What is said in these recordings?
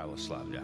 pravoslavlja.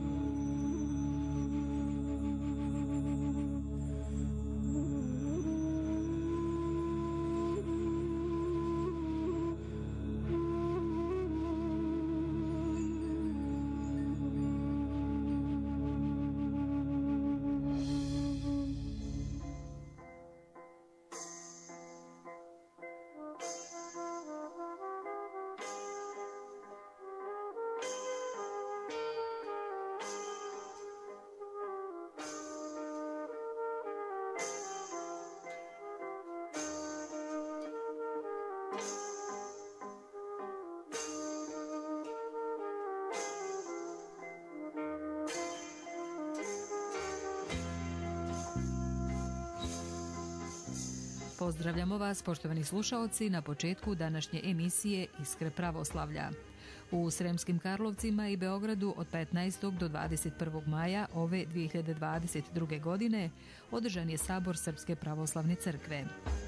Pozdravljamo vas, poštovani slušaoci, na početku današnje emisije Iskre pravoslavlja. U Sremskim Karlovcima i Beogradu od 15. do 21. maja ove 2022. godine održan je Sabor Srpske pravoslavne crkve.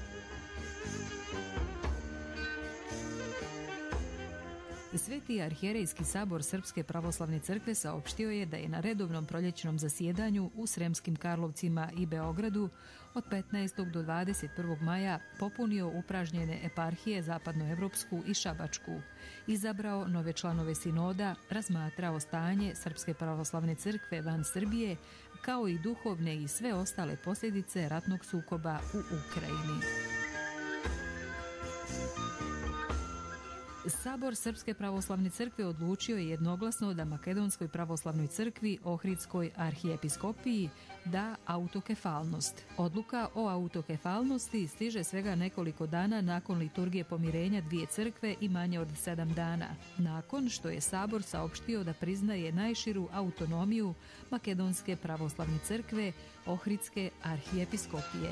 Sveti arhijerejski sabor Srpske pravoslavne crkve saopštio je da je na redovnom proljećnom zasjedanju u Sremskim Karlovcima i Beogradu od 15. do 21. maja popunio upražnjene eparhije zapadnoevropsku i šabačku, izabrao nove članove sinoda, razmatrao stanje Srpske pravoslavne crkve van Srbije, kao i duhovne i sve ostale posljedice ratnog sukoba u Ukrajini. Sabor Srpske pravoslavne crkve odlučio je jednoglasno da Makedonskoj pravoslavnoj crkvi, Ohridskoj arhijepiskopiji, da autokefalnost. Odluka o autokefalnosti stiže svega nekoliko dana nakon liturgije pomirenja dvije crkve i manje od 7 dana, nakon što je Sabor saopštio da priznaje najširu autonomiju Makedonske pravoslavne crkve, Ohridske arhijepiskopije.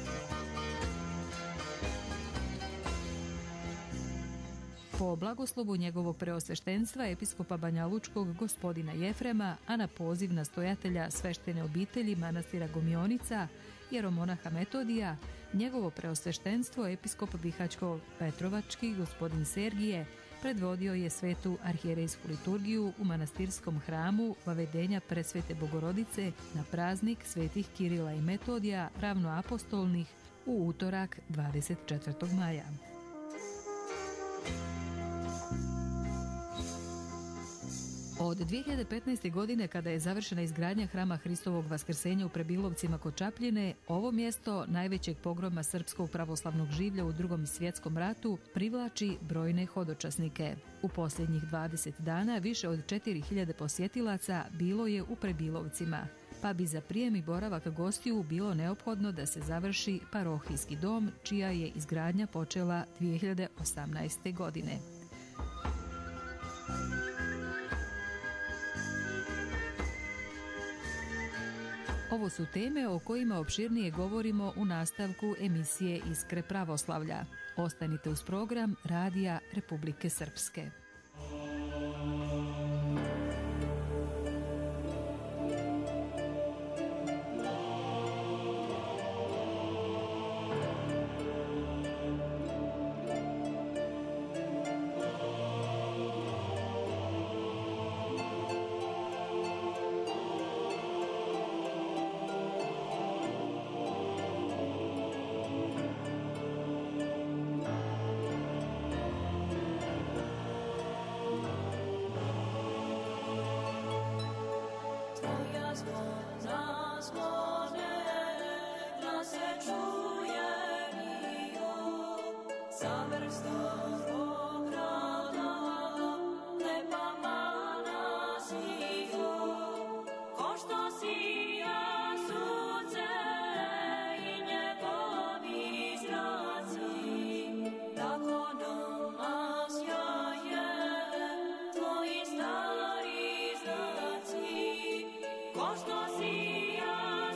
Po blagoslovu njegovog preosveštenstva episkopa Banja Lučkog gospodina Jefrema, a na poziv nastojatelja sveštene obitelji manastira Gomionica, jeromonaha Metodija, njegovo preosveštenstvo episkop Bihaćko-Petrovački gospodin Sergije predvodio je svetu arhijerejsku liturgiju u manastirskom hramu Vavedenja Presvete Bogorodice na praznik svetih Kirila i Metodija ravnoapostolnih u utorak 24. maja. Od 2015. godine, kada je završena izgradnja hrama Hristovog vaskrsenja u Prebilovcima kod Čapljine, ovo mjesto najvećeg pogroma srpskog pravoslavnog življa u Drugom svjetskom ratu privlači brojne hodočasnike. U posljednjih 20 dana više od 4000 posjetilaca bilo je u Prebilovcima, pa bi za prijem i boravak gostiju bilo neophodno da se završi parohijski dom, čija je izgradnja počela 2018. godine. Ovo su teme o kojima opširnije govorimo u nastavku emisije Iskre pravoslavlja. Ostanite uz program Radija Republike Srpske. Košto si ja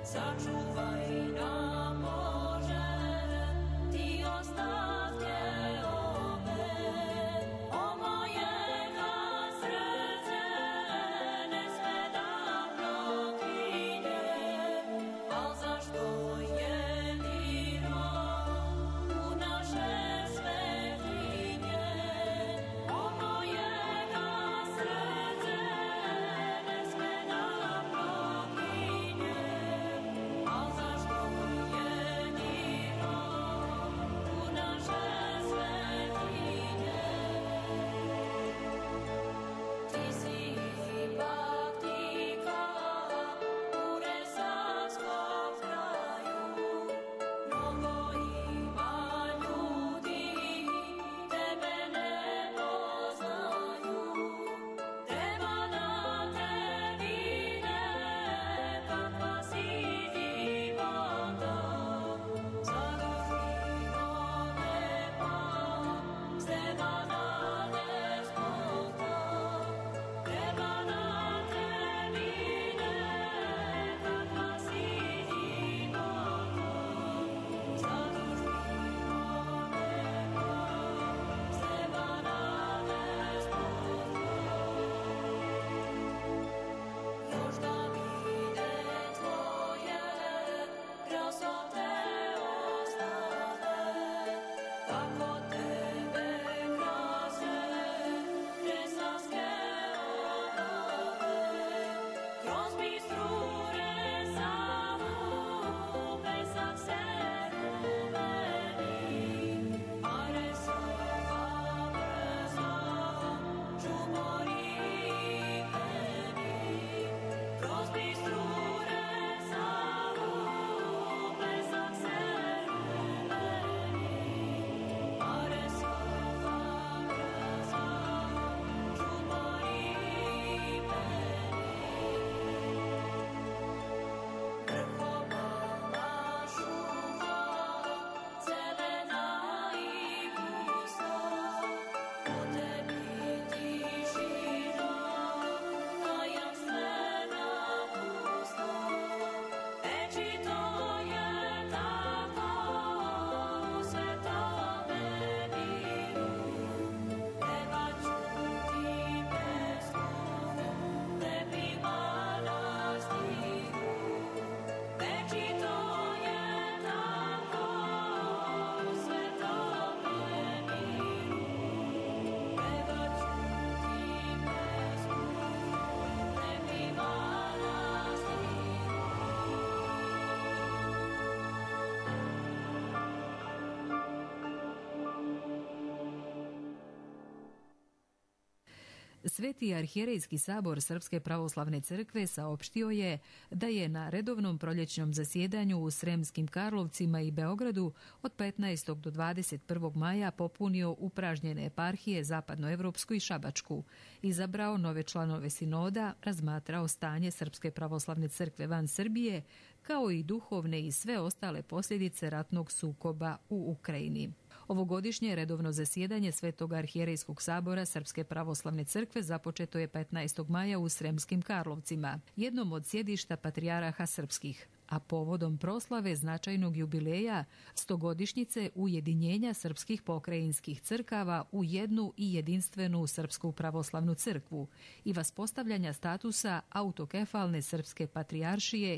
Sveti arhijerejski sabor Srpske pravoslavne crkve saopštio je da je na redovnom proljećnom zasjedanju u Sremskim Karlovcima i Beogradu od 15. do 21. maja popunio upražnjene eparhije Zapadnoevropsku i Šabačku, izabrao nove članove sinoda, razmatrao stanje Srpske pravoslavne crkve van Srbije, kao i duhovne i sve ostale posljedice ratnog sukoba u Ukrajini. Ovogodišnje redovno zasjedanje Svetog arhijerejskog sabora Srpske pravoslavne crkve započeto je 15. maja u Sremskim Karlovcima, jednom od sjedišta patrijaraha srpskih, a povodom proslave značajnog jubileja 100-godišnjice ujedinjenja srpskih pokrajinskih crkava u jednu i jedinstvenu Srpsku pravoslavnu crkvu i vaspostavljanja statusa autokefalne srpske patrijaršije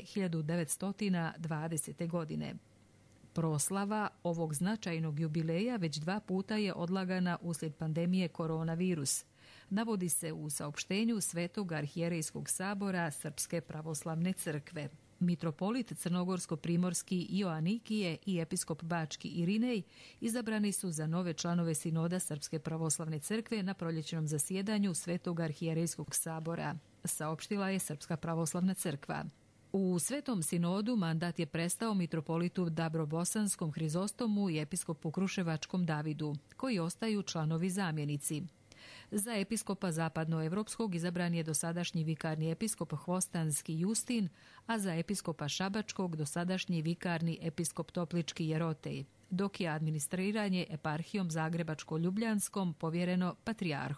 1920. godine. Proslava ovog značajnog jubileja već 2 puta je odlagana uslijed pandemije koronavirus, navodi se u saopštenju Svetog arhijerejskog sabora Srpske pravoslavne crkve. Mitropolit Crnogorsko-primorski Ioanikije i episkop Bački Irinej izabrani su za nove članove sinoda Srpske pravoslavne crkve na proljećnom zasjedanju Svetog arhijerejskog sabora, saopštila je Srpska pravoslavna crkva. U Svetom sinodu mandat je prestao mitropolitu Dabrobosanskom Hrizostomu i episkopu Kruševačkom Davidu, koji ostaju članovi zamjenici. Za episkopa Zapadnoevropskog izabran je dosadašnji vikarni episkop Hvostanski Justin, a za episkopa Šabačkog dosadašnji vikarni episkop Toplički Jerotej, dok je administriranje eparhijom Zagrebačko-Ljubljanskom povjereno patrijarhu.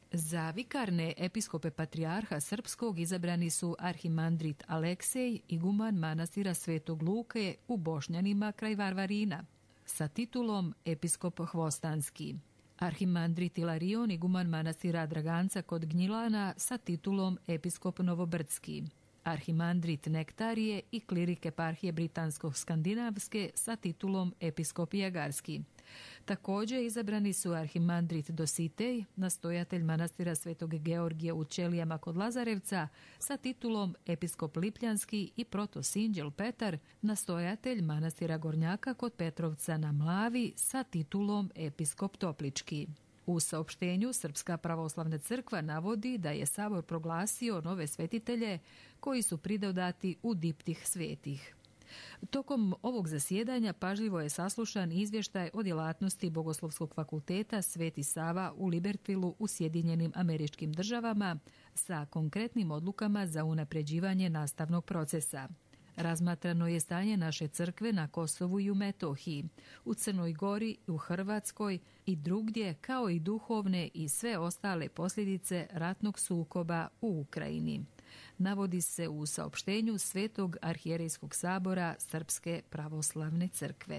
Za vikarne episkope patrijarha srpskog izabrani su arhimandrit Aleksej, iguman manastira Svetog Luke u Bošnjanima kraj Varvarina, sa titulom episkop Hvostanski. Arhimandrit Ilarion, iguman manastira Draganca kod Gnjilana, sa titulom episkop Novobrdski. Arhimandrit Nektarije i klirik eparhije Britansko-Skandinavske sa titulom episkop Jagarski. Također izabrani su arhimandrit Dositej, nastojatelj manastira Svetog Georgija u Ćelijama kod Lazarevca, sa titulom episkop Lipljanski i protosinđel Petar, nastojatelj manastira Gornjaka kod Petrovca na Mlavi, sa titulom episkop Toplički. U saopštenju Srpska pravoslavna crkva navodi da je Sabor proglasio nove svetitelje koji su pridodati u diptih svetih. Tokom ovog zasjedanja pažljivo je saslušan izvještaj o djelatnosti Bogoslovskog fakulteta Sveti Sava u Libertvilu u Sjedinjenim Američkim Državama sa konkretnim odlukama za unapređivanje nastavnog procesa. Razmatrano je stanje naše crkve na Kosovu i u Metohiji, u Crnoj Gori, u Hrvatskoj i drugdje, kao i duhovne i sve ostale posljedice ratnog sukoba u Ukrajini. Navodi se u saopštenju Svetog arhijerejskog sabora Srpske pravoslavne crkve.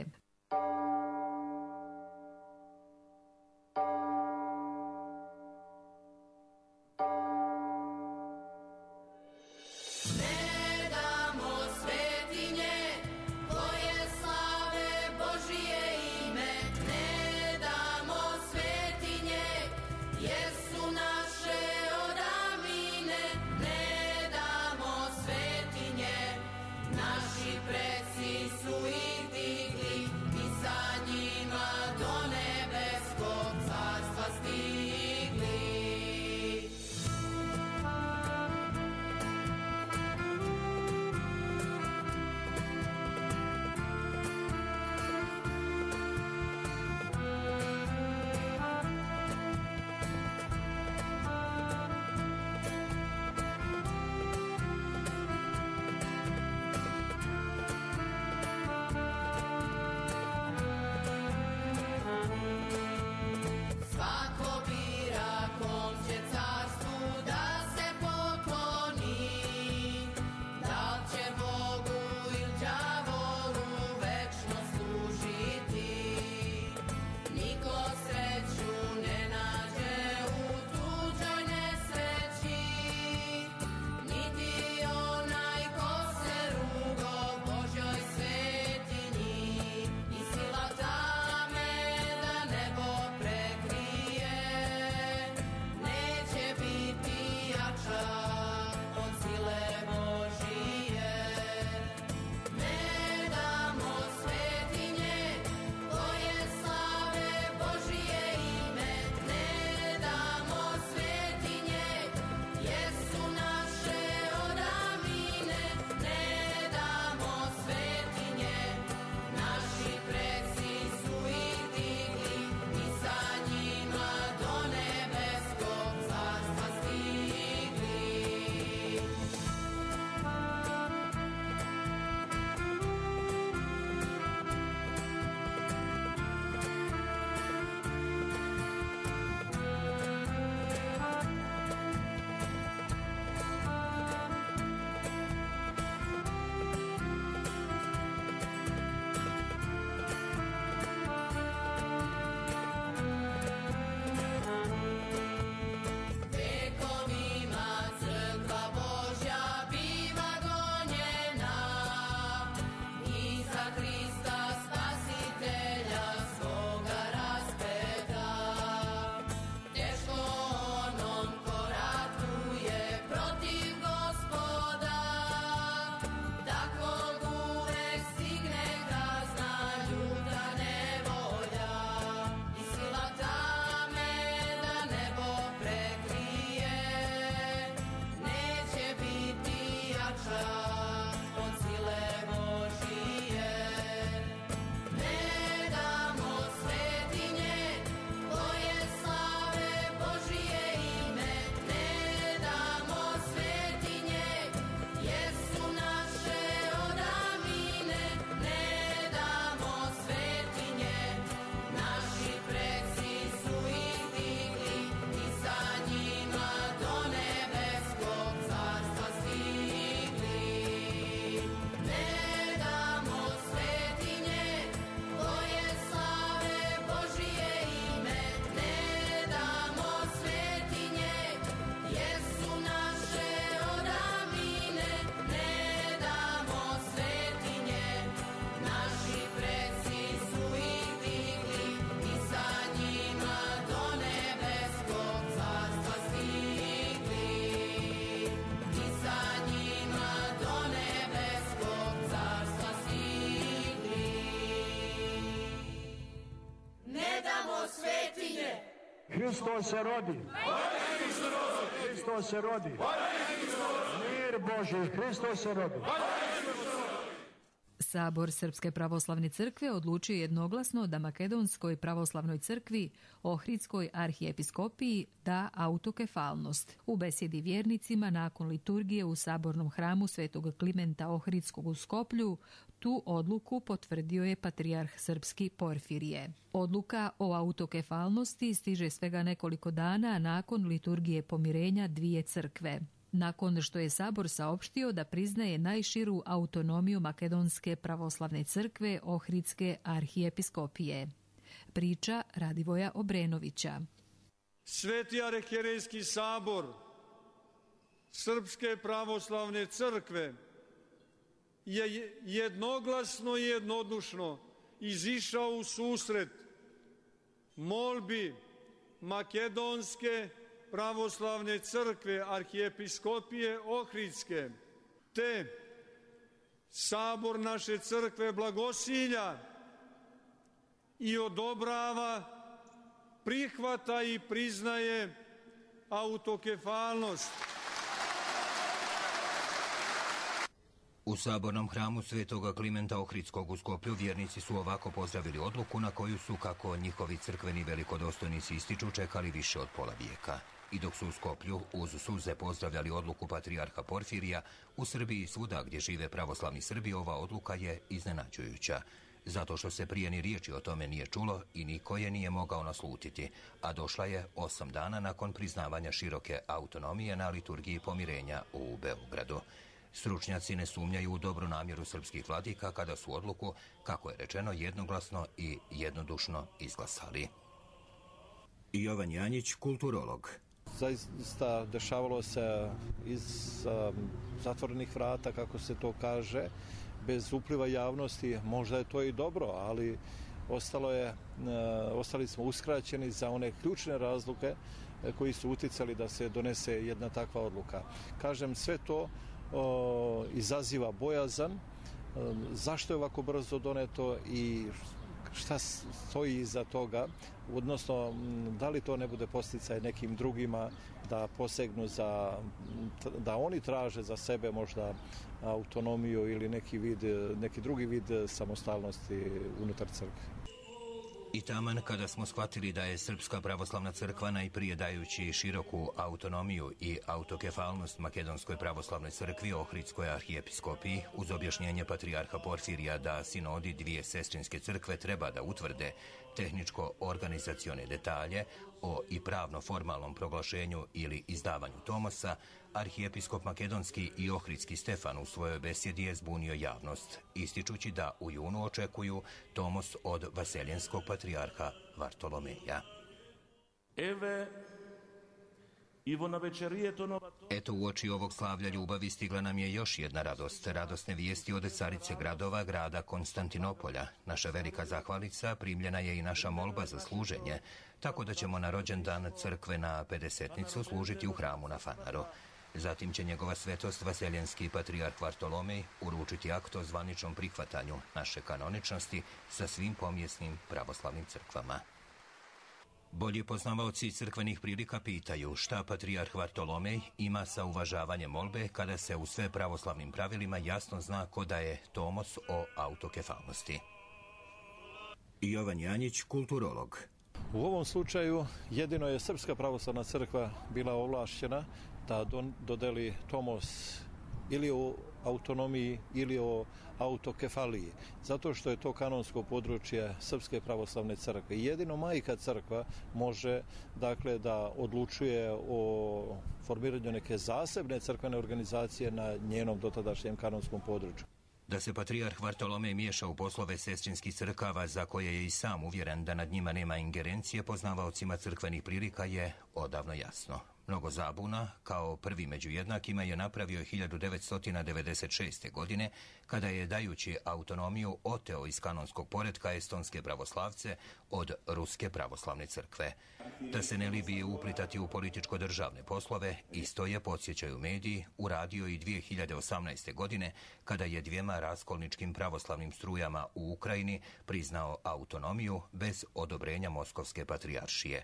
Hristos se rodi. Hristos se rodi. Mir Božji, Hristos se rodi. Sabor Srpske pravoslavne crkve odlučio jednoglasno da Makedonskoj pravoslavnoj crkvi, Ohridskoj arhijepiskopiji, da autokefalnost. U besjedi vjernicima nakon liturgije u sabornom hramu Svetog Klimenta Ohridskog u Skoplju, tu odluku potvrdio je patrijarh srpski Porfirije. Odluka o autokefalnosti stiže svega nekoliko dana nakon liturgije pomirenja dvije crkve. Nakon što je Sabor saopštio da priznaje najširu autonomiju Makedonske pravoslavne crkve Ohridske arhijepiskopije. Priča Radivoja Obrenovića. Sveti arhijerejski sabor Srpske pravoslavne crkve je jednoglasno i jednodušno izišao u susret molbi Makedonske pravoslavne crkve arhijepiskopije Ohridske, te sabor naše crkve blagosilja i odobrava, prihvata i priznaje autokefalnost. U sabornom hramu Svetoga Klimenta Ohridskog u Skoplju vjernici su ovako pozdravili odluku na koju su, kako njihovi crkveni velikodostojnici ističu, čekali više od pola vijeka. I dok su u Skoplju uz suze pozdravljali odluku patrijarha Porfirija, u Srbiji i svuda gdje žive pravoslavni Srbi ova odluka je iznenađujuća. Zato što se prije ni riječi o tome nije čulo i niko je nije mogao naslutiti, a došla je 8 dana nakon priznavanja široke autonomije na liturgiji pomirenja u Beogradu. Stručnjaci ne sumnjaju u dobru namjeru srpskih vladika kada su odluku, kako je rečeno, jednoglasno i jednodušno izglasali. Jovan Janjić, kulturolog. Zaista dešavalo se iz zatvorenih vrata, kako se to kaže, bez upliva javnosti. Možda je to i dobro, ali ostali smo uskraćeni za one ključne razloge koji su uticali da se donese jedna takva odluka. Kažem, sve to izaziva bojazan. Zašto je ovako brzo doneto i šta stoji iza toga, odnosno da li to ne bude posticaj nekim drugima da posegnu da oni traže za sebe možda autonomiju ili neki drugi vid samostalnosti unutar crkve. I taman kada smo shvatili da je Srpska pravoslavna crkva najprije dajući široku autonomiju i autokefalnost Makedonskoj pravoslavnoj crkvi Ohridskoj arhijepiskopiji uz objašnjenje patrijarha Porfirija da sinodi dvije sestrinske crkve treba da utvrde tehničko-organizacione detalje o i pravno-formalnom proglašenju ili izdavanju tomosa, arhijepiskop makedonski i ohridski Stefan u svojoj besjedi je zbunio javnost, ističući da u junu očekuju tomos od vaseljenskog patrijarha Vartolomeja. Eto, u oči ovog slavlja ljubavi stigla nam je još jedna radost. Radosne vijesti od carice gradova, grada Konstantinopolja. Naša velika zahvalica, primljena je i naša molba za služenje, tako da ćemo na rođendan crkve na Pedesetnicu služiti u hramu na Fanaru. Zatim će njegova svetost vaseljenski patrijarh Vartolomej uručiti akt o zvaničnom prihvatanju naše kanoničnosti sa svim pomjesnim pravoslavnim crkvama. Bolji poznavaoci crkvenih prilika pitaju šta patrijarh Vartolomej ima sa uvažavanjem molbe kada se u sve pravoslavnim pravilima jasno zna ko daje tomos o autokefalnosti. Jovan Janjić, kulturolog. U ovom slučaju jedino je Srpska pravoslavna crkva bila ovlašćena da dodeli tomos ili o autonomiji ili o autokefaliji, zato što je to kanonsko područje Srpske pravoslavne crkve. Jedino majka crkva može, dakle, da odlučuje o formiranju neke zasebne crkvene organizacije na njenom dotadašnjem kanonskom području. Da se patrijarh Vartolomej miješa u poslove sestrinskih crkava za koje je i sam uvjeren da nad njima nema ingerencije, poznavaocima crkvenih prilika je odavno jasno. Mnogo zabuna, kao prvi među jednakima, je napravio 1996. godine, kada je, dajući autonomiju, oteo iz kanonskog poretka estonske pravoslavce od Ruske pravoslavne crkve. Da se ne libi uplitati u političko-državne poslove, isto je, podsjećaju mediji, uradio i 2018. godine, kada je dvijema raskolničkim pravoslavnim strujama u Ukrajini priznao autonomiju bez odobrenja Moskovske patrijaršije.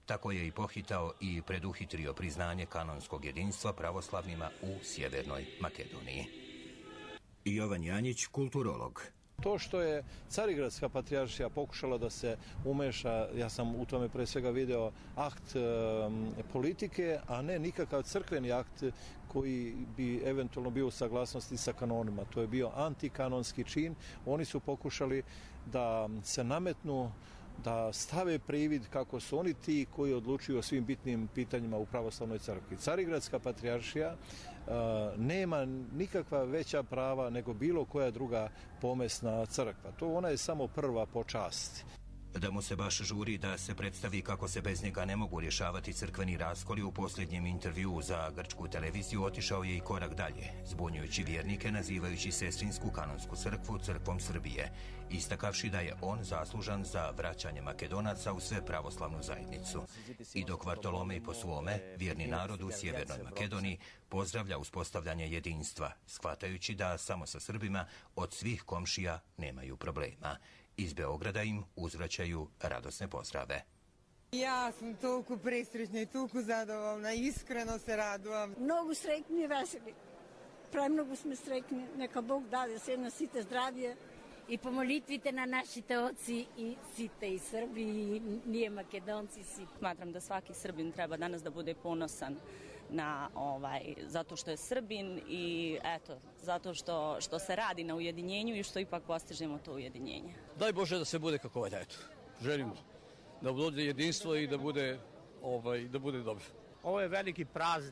Tako je i pohitao i preduhitrio priznanje kanonskog jedinstva pravoslavnima u Sjevernoj Makedoniji. Jovan Janjić, kulturolog. To što je Carigradska patrijaršija pokušala da se umeša, ja sam u tome pre svega video akt politike, a ne nikakav crkveni akt koji bi eventualno bio u saglasnosti sa kanonima. To je bio antikanonski čin. Oni su pokušali da se nametnu, da stave privid kako su oni ti koji odlučuju o svim bitnim pitanjima u pravoslavnoj crkvi. Carigradska patrijaršija nema nikakva veća prava nego bilo koja druga pomesna crkva. Ona je samo prva po časti. Da mu se baš žuri da se predstavi kako se bez njega ne mogu rješavati crkveni raskoli, u posljednjem intervjuu za grčku televiziju otišao je i korak dalje, zbunjujući vjernike nazivajući sestrinsku kanonsku crkvu crkvom Srbije, istakavši da je on zaslužan za vraćanje Makedonaca u sve pravoslavnu zajednicu. I dok Vartolomej po svome, vjerni narod u Sjevernoj Makedoniji, pozdravlja uspostavljanje jedinstva, shvatajući da samo sa Srbima od svih komšija nemaju problema. Iz Beograda im uzvraćaju radosne pozdrave. Ja sam toliko presrećna i toliko zadovoljna, iskreno se radujem. Mnogo sretni i veseli. Premnogo smo sretni, neka Bog dade sve na site zdravije. I pomolitvite na našite oci i site i Srbi i nije Makedonci svi. Smatram da svaki Srbin treba danas da bude ponosan na zato što je Srbin i eto, zato što se radi na ujedinjenju i što ipak postižemo to ujedinjenje. Daj Bože da se bude kako valja, eto. Želim da bude jedinstvo i da bude dobro. Ovo je veliki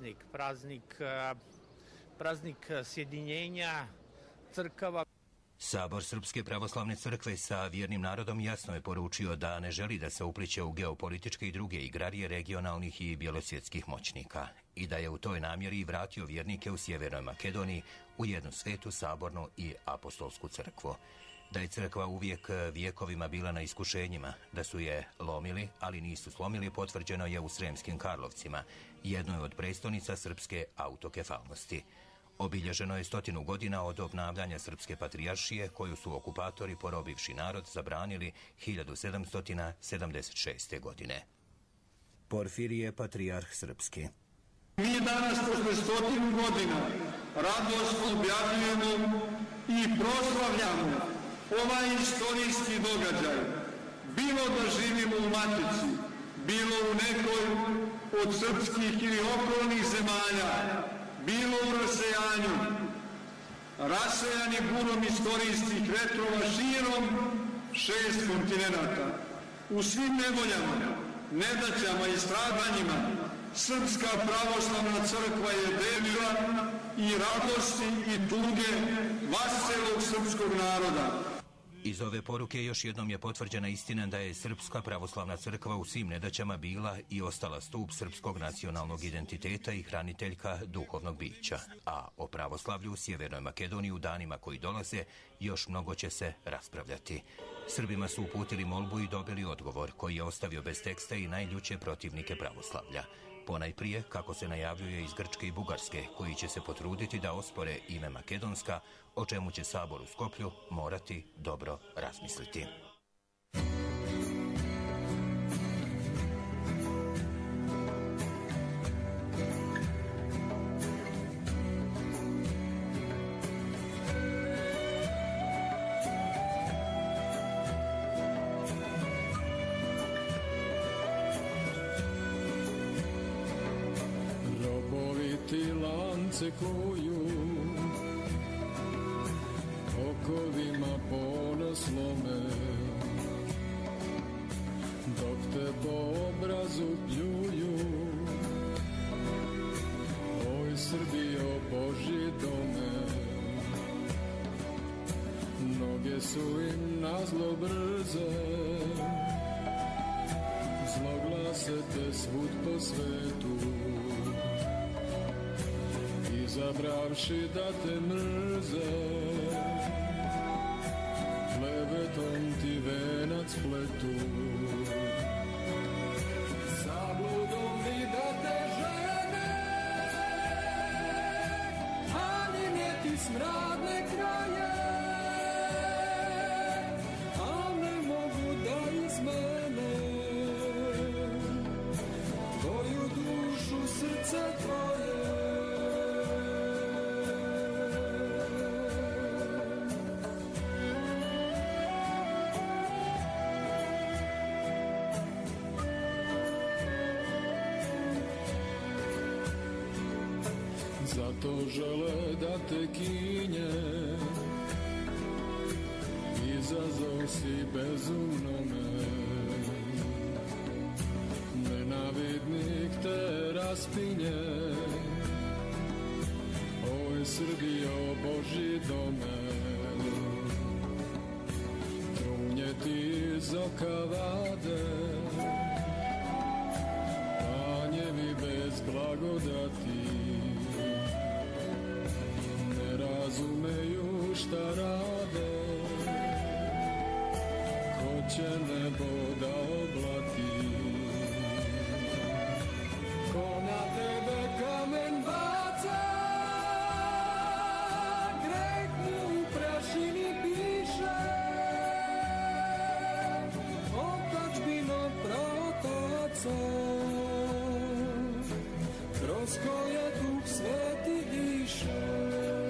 praznik sjedinjenja crkava. Sabor Srpske pravoslavne crkve sa vjernim narodom jasno je poručio da ne želi da se upliće u geopolitičke i druge igrarije regionalnih i bjelosvjetskih moćnika i da je u toj namjeri vratio vjernike u Sjevernoj Makedoniji u jednu svetu, sabornu i apostolsku crkvu. Da je crkva uvijek vjekovima bila na iskušenjima, da su je lomili, ali nisu slomili, potvrđeno je u Sremskim Karlovcima, jednoj od prestolnica srpske autokefalnosti. Obilježeno je 100 godina od obnavljanja Srpske patrijaršije, koju su okupatori, porobivši narod, zabranili 1776. godine. Porfirije, patrijarh srpski. Mi danas, posle 100 godina, radosno objavljujemo i proslavljamo ovaj istorijski događaj. Bilo da živimo u Matici, bilo u nekoj od srpskih ili okolnih zemalja, bilo u rasejanju, rasejani burom istorijskih vetrova širom 6 kontinenata. U svim nevoljama, nedaćama i stradanjima, Srpska pravoslavna crkva je delila i radosti i tuge vaselog srpskog naroda. Iz ove poruke još jednom je potvrđena istina da je Srpska pravoslavna crkva u svim nedaćama bila i ostala stup srpskog nacionalnog identiteta i hraniteljka duhovnog bića. A o pravoslavlju u Sjevernoj Makedoniji u danima koji dolaze još mnogo će se raspravljati. Srbima su uputili molbu i dobili odgovor koji je ostavio bez teksta i najljuće protivnike pravoslavlja. Ponajprije, kako se najavljuje iz Grčke i Bugarske, koji će se potruditi da ospore ime Makedonska, o čemu će Sabor u Skoplju morati dobro razmisliti. Koju okovima ponoslome, dok te po obrazu pljuju, oj Srbijo Božji dome, noge su im nazlo brze, zloglase te svud po svetu, zabravši da te mrze, klevetom ti venac pletu, zabludom mi da te žene, ali ne ti smradne kraje, a ne mogu da izmene žele da te kinje, izazov si bezumnome, nenavidnik te raspinje, oj Srbijo Božji dome, trunje ti iz oka vade, panjevi bez blagodati, ne razumeju šta rade, ko će nebo da oblati, ko na tebe kamen baca, greh mu u prašini piše, otadžbino praotaca, kroz koje Duh Sveti diše.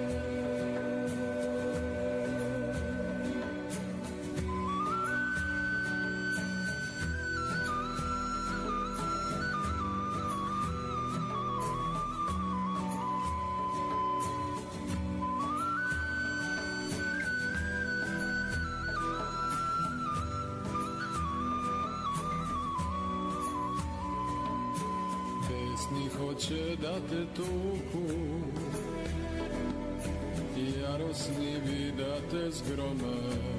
Pesni hoće da te tuku, jarosnivi da te zgrome,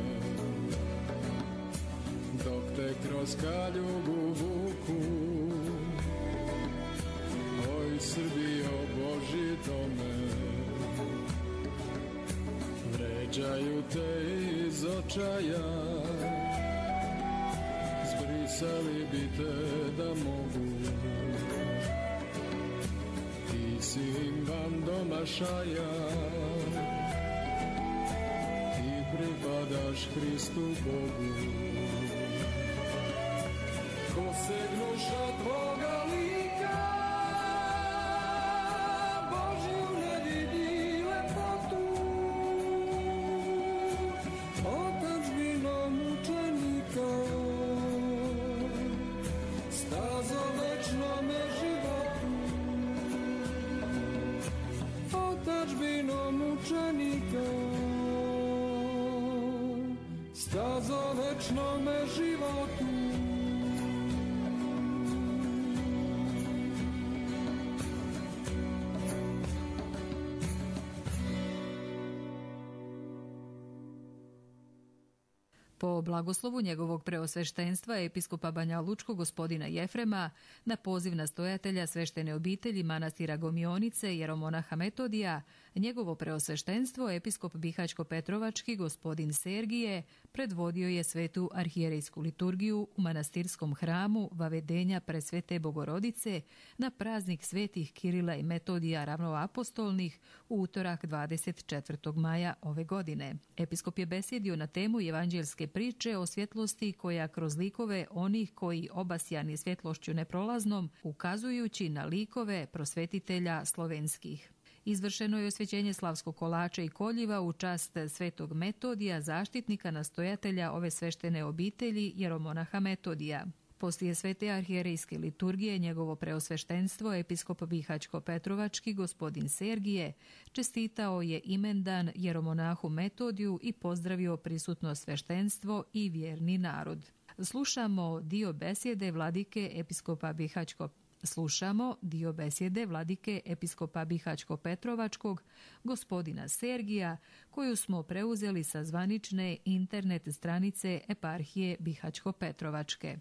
dok te kroz kaljugu vuku, oj Srbijo Božji dome, vređaju te iz očaja, zbrisali bi te da mogu, ti si im van domašaja, ti pripadaš Hristu Bogu. Ko se gnuša tvoga lika, Božju ne vidi lepotu, otadžbino mučenika, stazo večnome životu, otadžbino mučenika, stazo večnome životu. Po blagoslovu njegovog preosveštenstva episkopa Banja Lučkog gospodina Jefrema, na poziv nastojatelja sveštene obitelji manastira Gomionice jeromonaha Metodija, njegovo preosveštenstvo episkop Bihaćko-Petrovački gospodin Sergije predvodio je svetu arhijerejsku liturgiju u manastirskom hramu Vavedenja Presvete Bogorodice na praznik svetih Kirila i Metodija ravnoapostolnih u utorak 24. maja ove godine. Episkop je besjedio na temu evanđeljske priče o svjetlosti koja kroz likove onih koji obasjani svjetlošću neprolaznom, ukazujući na likove prosvetitelja slovenskih. Izvršeno je osvećenje slavskog kolača i koljiva u čast svetog Metodija, zaštitnika nastojatelja ove sveštene obitelji jeromonaha Metodija. Poslije svete arhijerejske liturgije njegovo preosveštenstvo episkop Bihaćko-Petrovački gospodin Sergije čestitao je imendan jeromonahu Metodiju i pozdravio prisutno sveštenstvo i vjerni narod. Slušamo dio besjede vladike episkopa Bihaćko-Petrovačkog gospodina Sergija, koju smo preuzeli sa zvanične internet stranice eparhije Bihaćko-Petrovačke.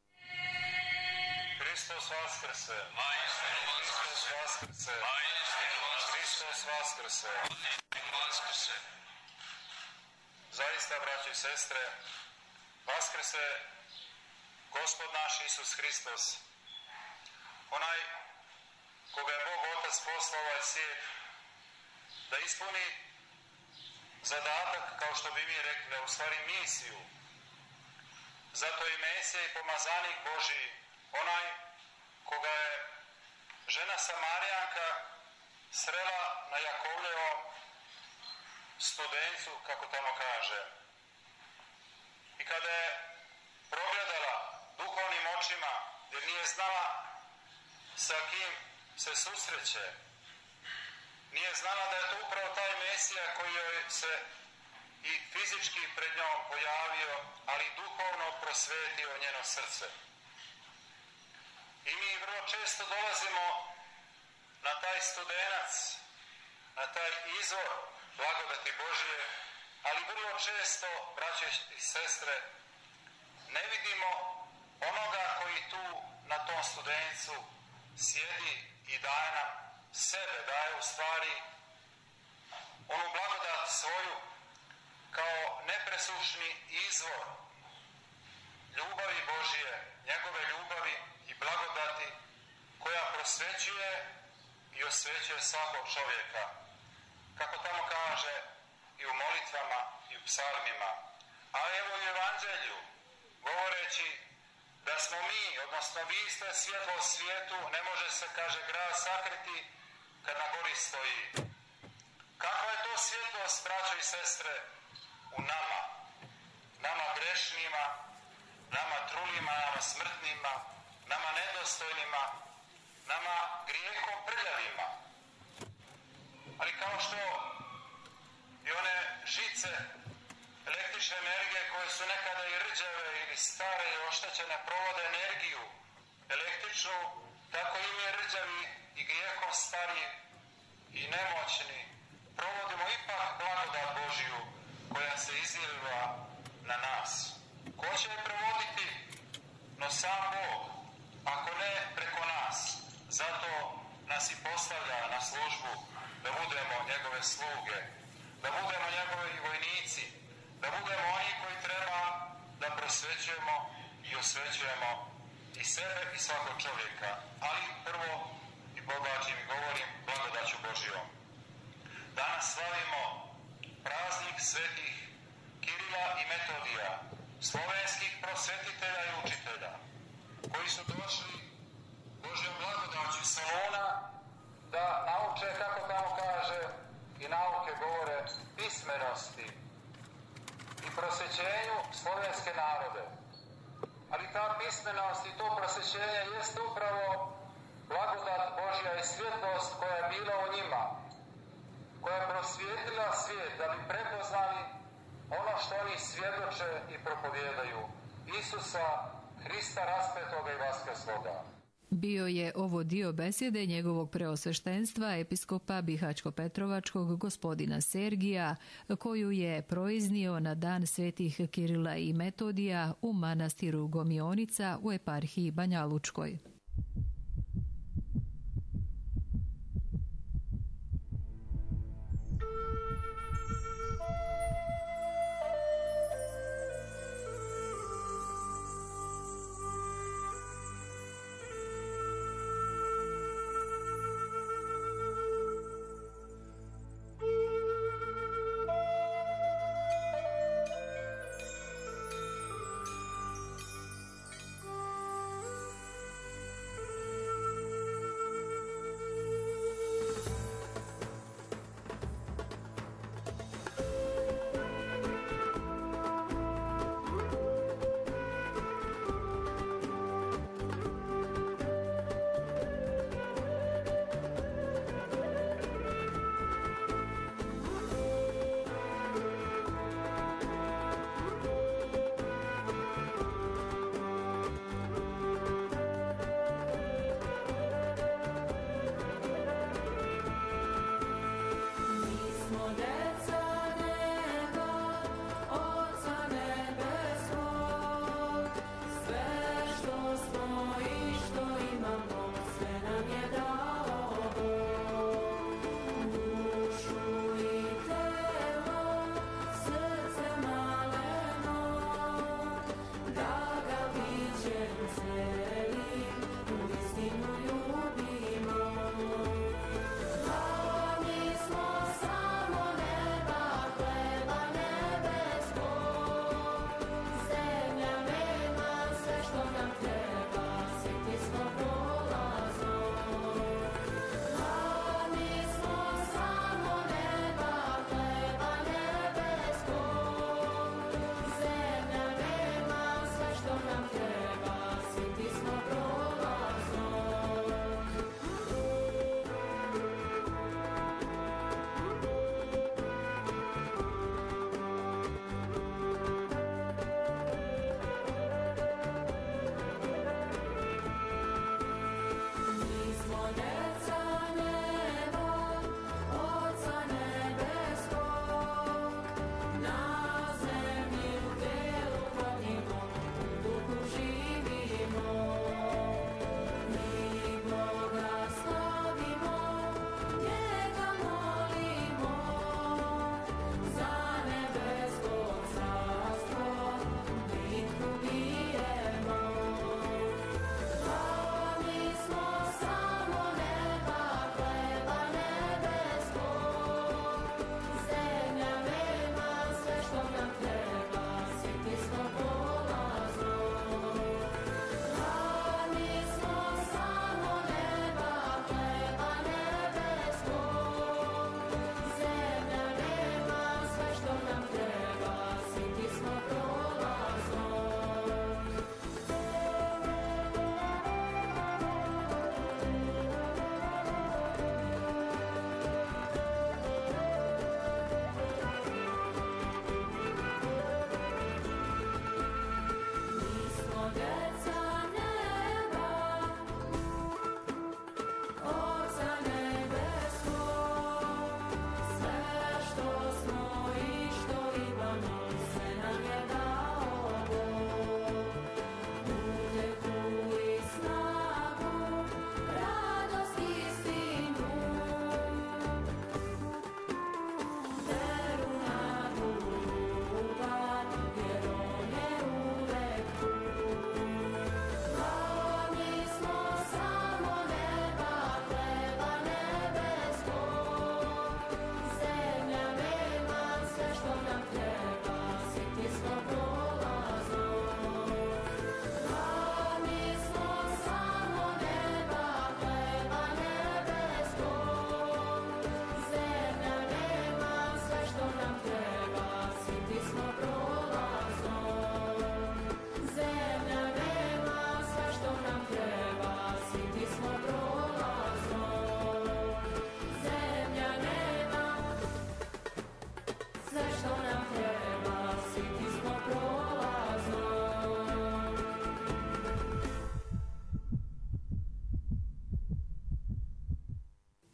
Hristos vaskrse! Hristos vaskrse! Hristos vaskrse! Zaista, braći i sestre, vaskrse Gospod naš Isus Hristos, onaj koga je Bog Otac poslao ovaj svijet da ispuni zadatak, kao što bi mi rekli, da u stvari misiju. Zato i Mesija i pomazanik Božji, onaj koga je žena Samarijanka srela na Jakovljevom studencu, kako tamo kaže. I kada je progledala duhovnim očima, jer nije znala sa kim se susreće, nije znala da je to upravo taj Mesija koji joj se i fizički pred njom pojavio, ali duhovno prosvetio njeno srce. I mi vrlo često dolazimo na taj studenac, na taj izvor blagodati Božije, ali vrlo često, braće i sestre, ne vidimo onoga koji tu na tom studencu sjedi i daje nam sebe, daje u stvari onu blagodat svoju kao nepresušni izvor ljubavi Božije, njegove ljubavi i blagodati koja prosvećuje i osvećuje svakog čovjeka. Kako tamo kaže i u molitvama i u psalmima, a evo i u Evanđelju, govoreći da smo mi, odnosno vi ste svjetlo u svijetu, ne može se, kaže, grad sakriti kad na gori stoji. Kakva je to svjetlost, braćo i sestre, u nama? Nama grešnima, nama trulima, nama smrtnima, nama nedostojnima, nama grijehom prljavima. Ali kao što i one žice električne energije koje su nekada i rđave ili stare i oštećene provode energiju električnu, tako i mi rđavi i grijehom stari i nemoćni provodimo ipak blagodat Božiju koja se izliva na nas. Ko će je provoditi? No sam Bog, ako ne preko nas. Zato nas i postavlja na službu da budemo njegove sluge, da budemo njegovi vojnici, da budemo oni koji treba da prosvećujemo i osvećujemo i sebe i svakog čovjeka, ali prvo i povlačim i govorim blagodaću Božijom. Danas slavimo praznik svetih Kirila i Metodija, slovenskih prosvetitelja i učitelja, koji su došli Božjom blagodaću iz Soluna da nauče, kako tamo kaže, i nauke govore pismenosti i prosvećenju slovenske narode. Ali ta pismenost i to prosvećenje jeste upravo blagodat Božja i svjetlost koja je bila u njima, koja je prosvijetlila svijet da bi prepoznali ono što oni svjedoče i propovijedaju, Isusa Hrista raspetoga i vaskrsloga. Bio je ovo dio besjede njegovog preosveštenstva episkopa Bihaćko-Petrovačkog gospodina Sergija, koju je proiznio na dan svetih Kirila i Metodija u manastiru Gomionica u eparhiji Banjalučkoj.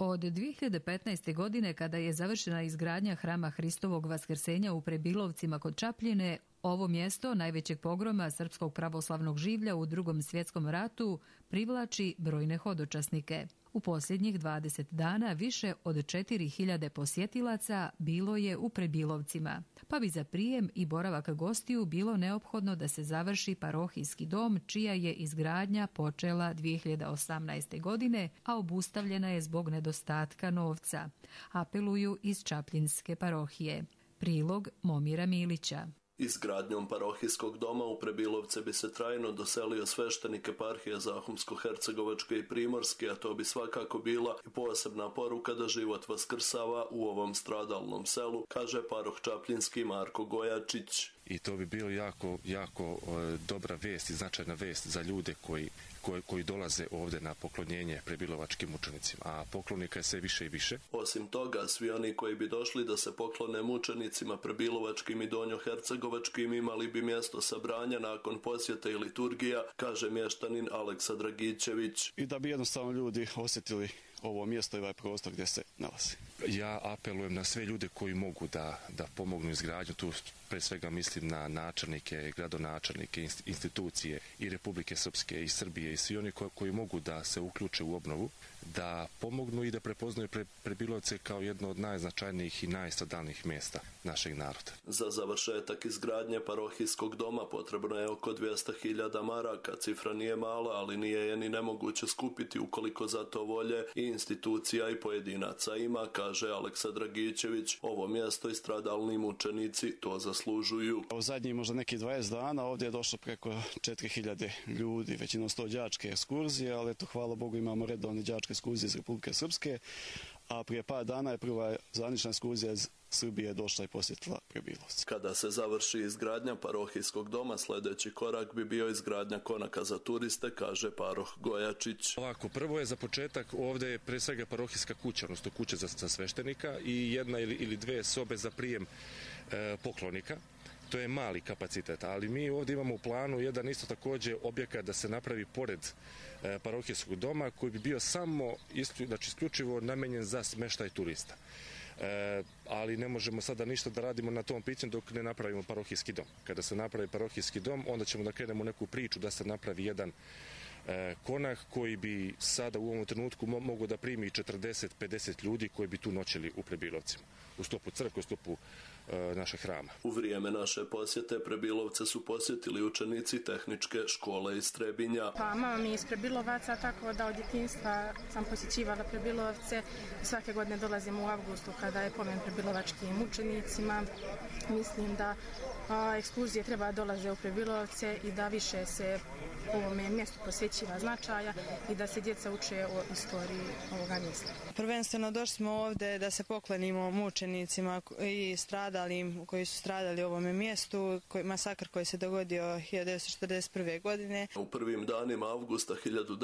Od 2015. godine, kada je završena izgradnja Hrama Hristovog Vaskrsenja u Prebilovcima kod Čapljine, ovo mjesto najvećeg pogroma srpskog pravoslavnog življa u Drugom svjetskom ratu privlači brojne hodočasnike. U posljednjih 20 dana više od 4000 posjetilaca bilo je u Prebilovcima, pa bi za prijem i boravak gostiju bilo neophodno da se završi parohijski dom, čija je izgradnja počela 2018. godine, a obustavljena je zbog nedostatka novca, apeluju iz Čapljinske parohije. Prilog Momira Milića. Izgradnjom parohijskog doma u Prebilovce bi se trajno doselio sveštenik eparhije Zahumsko-Hercegovačke i Primorske, a to bi svakako bila i posebna poruka da život vaskrsava u ovom stradalnom selu, kaže paroh Čapljinski Marko Gojačić. I to bi bilo jako dobra vest i značajna vest za ljude koji dolaze ovdje na poklonjenje prebilovačkim mučenicima, a poklonika je sve više i više. Osim toga, svi oni koji bi došli da se poklone mučenicima prebilovačkim i donjohercegovačkim imali bi mjesto sabranja nakon posjete i liturgija, kaže mještanin Aleksa Dragićević. I da bi jednostavno ljudi osjetili ovo mjesto i ovaj prostor gdje se nalazi. Ja apelujem na sve ljude koji mogu da pomognu izgradnju, tu pre svega mislim na načelnike, gradonačelnike, institucije i Republike Srpske i Srbije i svi oni koji mogu da se uključe u obnovu, da pomognu i da prepoznaju Prebilovce kao jedno od najznačajnijih i najstradalnijih mjesta našeg naroda. Za završetak izgradnje parohijskog doma potrebno je oko 200.000 maraka. Cifra nije mala, ali nije je ni nemoguće skupiti ukoliko za to volje i institucija i pojedinaca ima, kaže Aleksa Dragićević. Ovo mjesto i stradalni mučenici to zaslužuju. U zadnjih možda neki 20 dana ovdje je došlo preko 4.000 ljudi, većinom 100 đačke ekskurzije, ali eto, hvala Bogu, imamo redovne đačke ekskurzije iz Republike Srpske, a prije par dana je prva zvanična ekskurzija iz Srbije došla i posjetila Prebilovce. Kada se završi izgradnja parohijskog doma, sljedeći korak bi bio izgradnja konaka za turiste, kaže paroh Gojačić. Ovako, prvo je za početak ovdje je pre svega parohijska kuća, odnosno kuća za sveštenika i jedna ili dve sobe za prijem poklonika. To je mali kapacitet, ali mi ovdje imamo u planu jedan isto također objekat da se napravi pored parohijskog doma koji bi bio samo isključivo namenjen za smještaj turista. Ali ne možemo sada ništa da radimo na tom pitanju dok ne napravimo parohijski dom. Kada se napravi parohijski dom, onda ćemo da krenemo u neku priču da se napravi jedan konak koji bi sada u ovom trenutku mogao da primi 40-50 ljudi koji bi tu noćili u Prebilovcima. U sklopu crkve, u sklopu našeg hrama. U vrijeme naše posjete Prebilovce su posjetili učenici tehničke škole iz Trebinja. Pa mama mi je iz Prebilovaca, tako da od djetinjstva sam posjećivala Prebilovce. Svake godine dolazim u avgustu kada je pomen prebilovačkim učenicima. Mislim da ekskurzije treba dolaze u Prebilovce i da više se ovome mjestu posvećiva značaja i da se djeca uče o istoriji ovoga mjesta. Prvenstveno došli smo ovdje da se poklonimo mučenicima i stradalim koji su stradali u ovome mjestu, masakr koji se dogodio 1941. godine. U prvim danima avgusta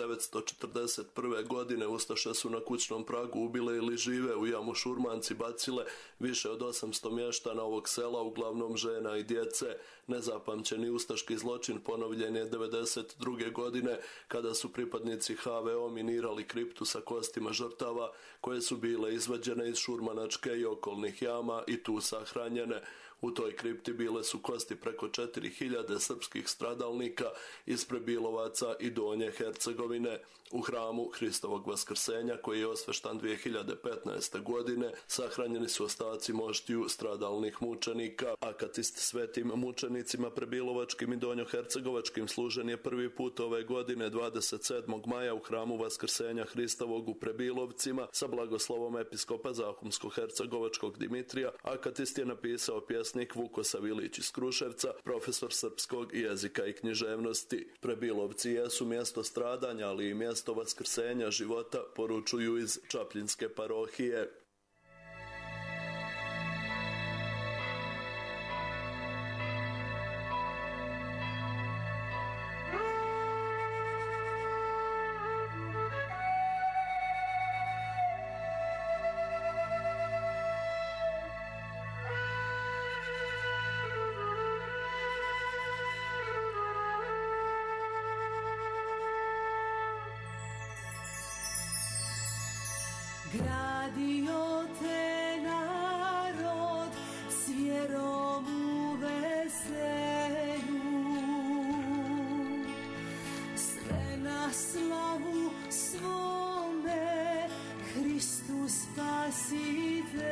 1941. godine ustaše su na kućnom pragu ubile ili žive u jamu Šurmanci bacile više od 800 mještana ovog sela, uglavnom žena i djece. Nezapamćeni ustaški zločin ponovljen je 1992. godine kada su pripadnici HVO minirali kriptu sa kostima žrtava koje su bile izvađene iz Šurmanačke i okolnih jama i tu sahranjene. U toj kripti bile su kosti preko 4000 srpskih stradalnika iz Prebilovaca i Donje Hercegovine. U hramu Hristovog Vaskrsenja, koji je osveštan 2015. godine, sahranjeni su ostaci moštiju stradalnih mučenika. Akatist svetim mučenicima prebilovačkim i donjohercegovačkim služen je prvi put ove godine 27. maja u hramu Vaskrsenja Hristovog u Prebilovcima sa blagoslovom episkopa Zahumsko-hercegovačkog Dimitrija. Akatist je napisao pjesnik Vuko Savilić iz Kruševca, profesor srpskog jezika i književnosti. Prebilovci jesu mjesto stradanja, ali i mjesto vaskrsenja života, poručuju iz Čapljinske parohije. gradio te narod s vjerom u veselju, sve na slavu svome Hristu Spasitelju.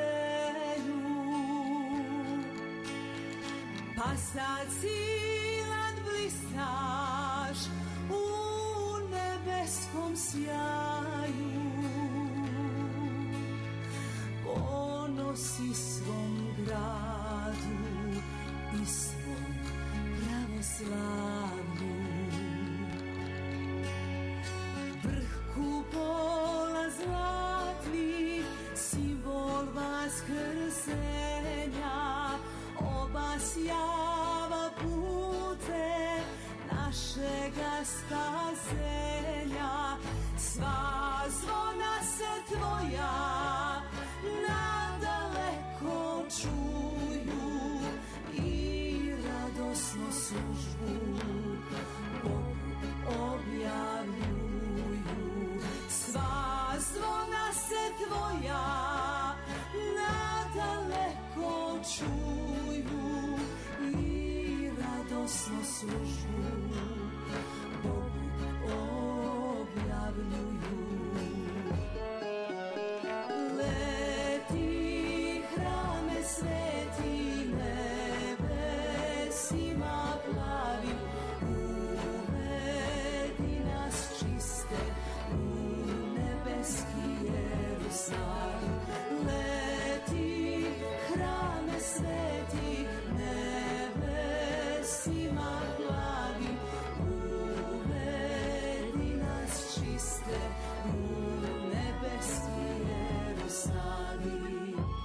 Pa sad silan blistaš u nebeskom sjaju, ponosi svom gradu i svom pravoslavlju. Vrh kupola zlatni, simbol vaskrsenja, obasjava pute našega spasenja. Sva zvona se tvoja nadaleko čuju i radosno službu Bogu objavljuju. Sva zvona se tvoja nadaleko čuju i radosno službu Bogu objavljuju. Leti hrame sveti nebesima plavim, uvedi nas čiste u nebeski Jerusalim. Leti hrame sveti nebesima plavim, uvedi nas čiste u nebeski Jerusalim.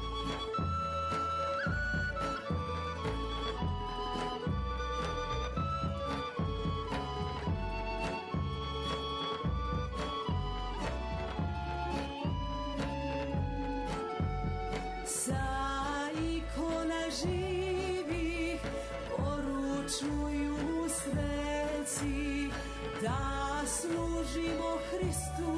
Sa ikona živih poručuju sveci da služimo Hristu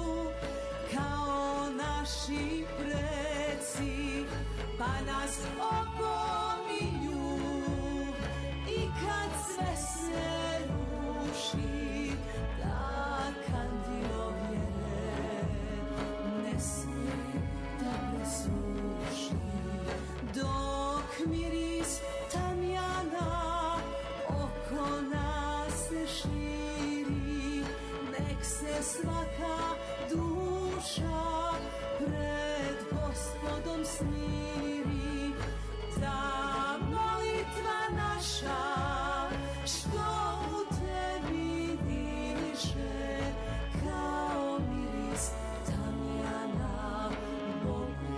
kao naši preci, pa nas opominju i kad sve se ruši, da kandilo vjere ne smije da presuši. Dok miris tamjana oko nas se širi, nek se svaka duša pred Gospodom smiri, da molitva naša što u tebi diše kao miris tamjana Bogu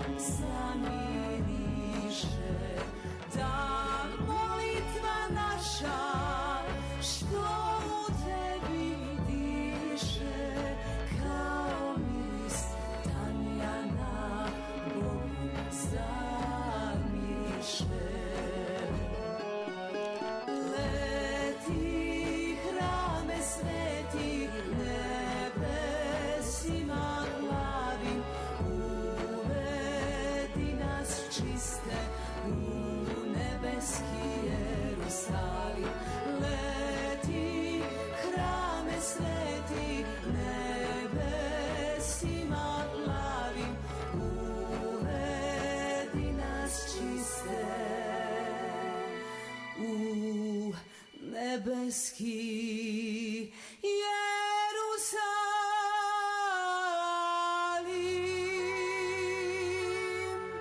zamiriše. Da molitva naša što u tebi diše kao miris tamjana Bogu zamiriše. Leti hrame sveti nebesima plavim, uvedi nas čiste u nebeski Jerusalim. Leti hrame sveti nebesima plavim, uvedi nas čiste u nebeski Jerusalim.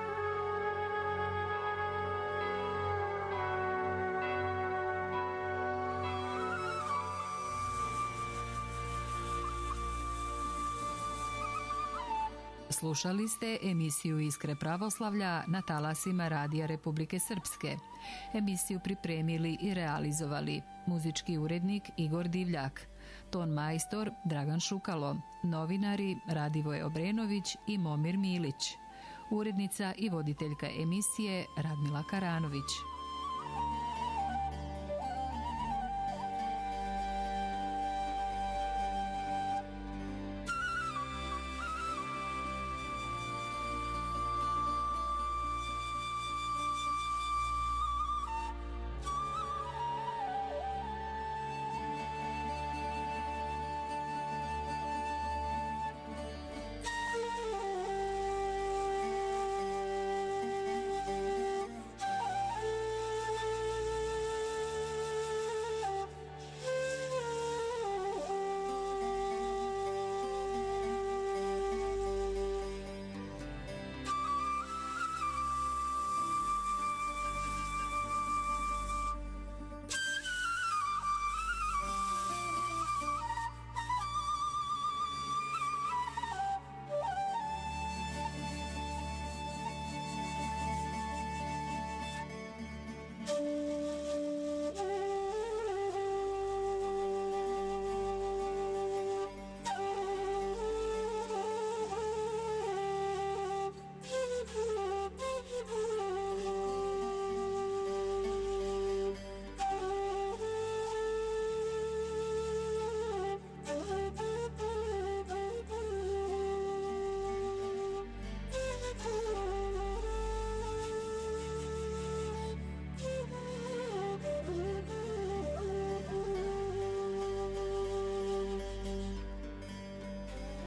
Slušali ste emisiju Iskre pravoslavlja na talasima Radija Republike Srpske. Emisiju pripremili i realizovali muzički urednik Igor Divljak, ton majstor Dragan Šukalo, novinari Radivoje Obrenović i Momir Milić, urednica i voditeljka emisije Radmila Karanović.